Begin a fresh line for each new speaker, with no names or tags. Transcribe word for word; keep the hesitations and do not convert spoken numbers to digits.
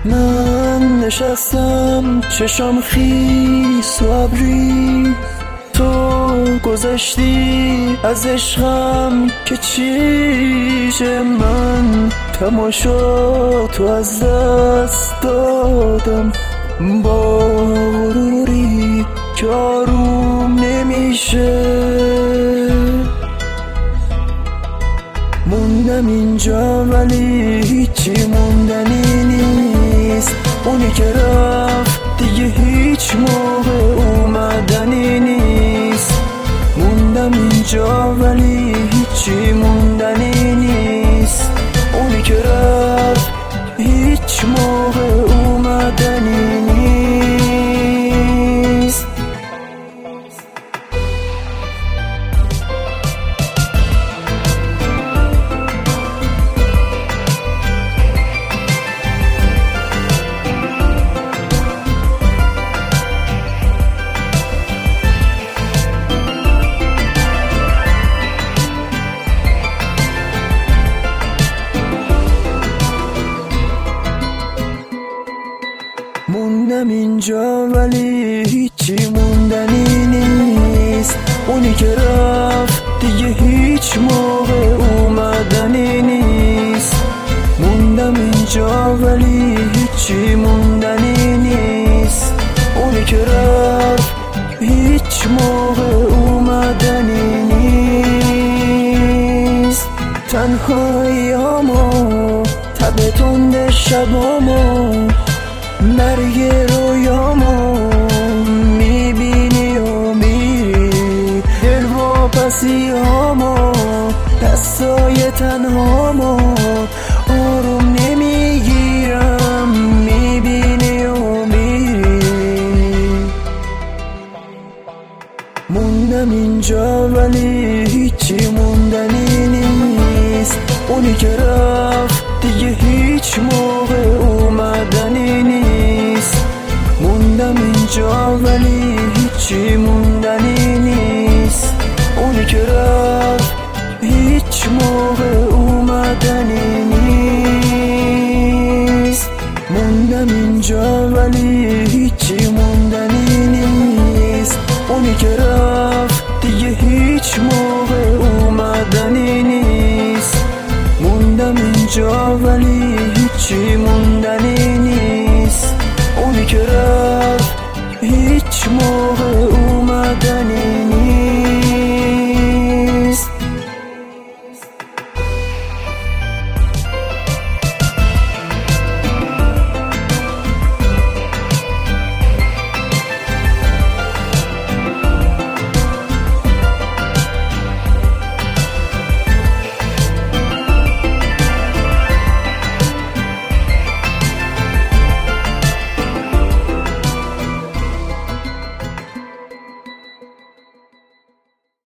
من نشستم چشام خیس و ابری، تو گذشتی از عشقم که چیشه. من تماشا تو از دست دادم با غروری که آروم نمیشه. موندم اینجا ولی هیچی موندنی نیست. اونی که رفت دیگه هیچ موقع اومدنی نیست. موندم اینجا ولی هیچی موندنی نیست. اونی که رفت هیچ موقع اومدنی نیست. موندم اینجا ولی هیچی موندنی نیست. اونی که رفت دیگه هیچ موقع اومدنی نیست. موندم اینجا ولی هیچی موندنی نیست. اونی که رفت هیچ موقع اومدنی نیست. تنهاییامو تب تند شبامو مرگ رویامو میبینی و میری. دل واپسیامو دستای تنهامو آروم نمیگیرم میبینی و میری. موندم اینجا ولی هیچی موندنی نیست. اونی که رفت دیگه هیچ موقع اومدنی نیست. موندم اینجا ولی هیچی موندنی نیست. اونی که رفت هیچ موقع اومدنی نیست. موندم اینجا ولی هیچی موندنی نیست. اونی که رفت دیگه هیچ موقع اومدنی نیست. موندم اینجا ولی هیچی موندنی نیست. اونی که رفت هیچ موقع